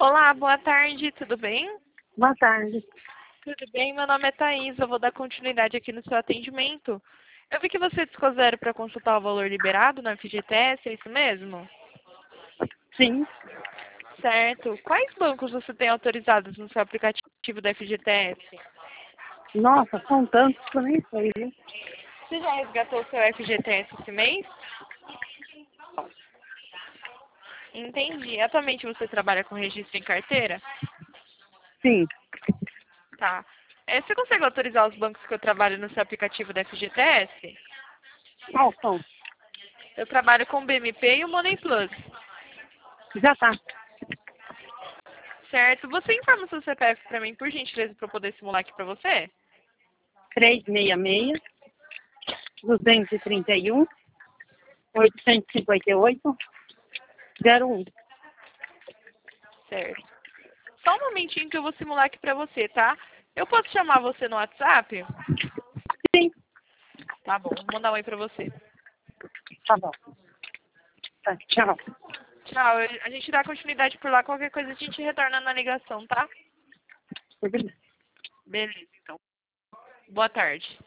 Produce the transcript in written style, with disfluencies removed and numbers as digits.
Olá, boa tarde, tudo bem? Boa tarde. Tudo bem, meu nome é Thaís, eu vou dar continuidade aqui no seu atendimento. Eu vi que você discou zero para consultar o valor liberado na FGTS, é isso mesmo? Sim. Certo. Quais bancos você tem autorizados no seu aplicativo da FGTS? Nossa, são tantos que eu nem sei, viu? Você já resgatou o seu FGTS esse mês? Entendi. Atualmente você trabalha com registro em carteira? Sim. Tá. Você consegue autorizar os bancos que eu trabalho no seu aplicativo da FGTS? Qual são? Eu trabalho com o BMP e o Money Plus. Já tá. Certo. Você informa o seu CPF para mim, por gentileza, para eu poder simular aqui para você? 366, 231, 858, 01. Certo. Só um momentinho que eu vou simular aqui para você, tá? Eu posso chamar você no WhatsApp? Sim. Tá bom, vou mandar um oi para você. Tá bom. Tá, tchau. Tchau, a gente dá continuidade por lá, qualquer coisa a gente retorna na ligação, tá? Beleza, então. Boa tarde.